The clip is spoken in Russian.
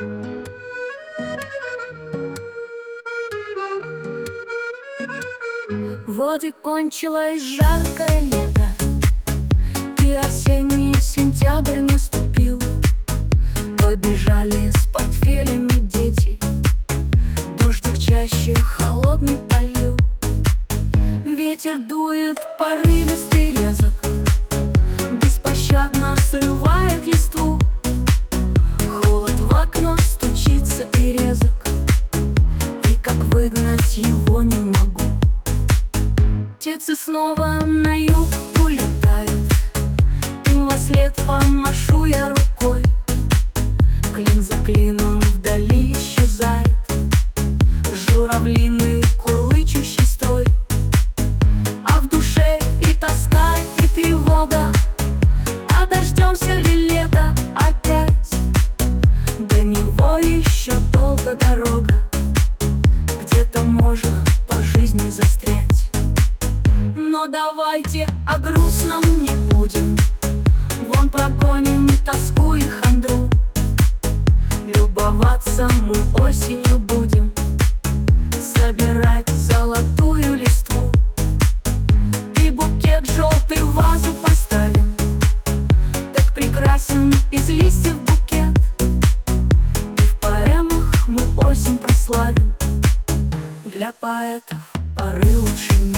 Вот и кончилось жаркое лето, и осенний сентябрь наступил. Побежали с портфелями дети, дождик чаще холодный полил. Ветер дует порывистый резок, беспощадно срывает листву. Холод в окно стучится и резок, и как выгнать его не могу. Птицы снова на юг улетают, им вослед помашу я рукой. Клин за клином вдали исчезает журавлиный курлычущий строй. А в душе и тоска, и тревога, а дождемся ли лето опять? До него еще долго дорога, где-то может по жизни застрять. Но давайте о грустном не будем, вон прогоним тоску и хандру. Любоваться мы осенью будем, собирать золотую листву. И букет желтый в вазу поставим, так прекрасен из листьев букет. И в поэмах мы осень прославим, для поэтов поры лучше нет.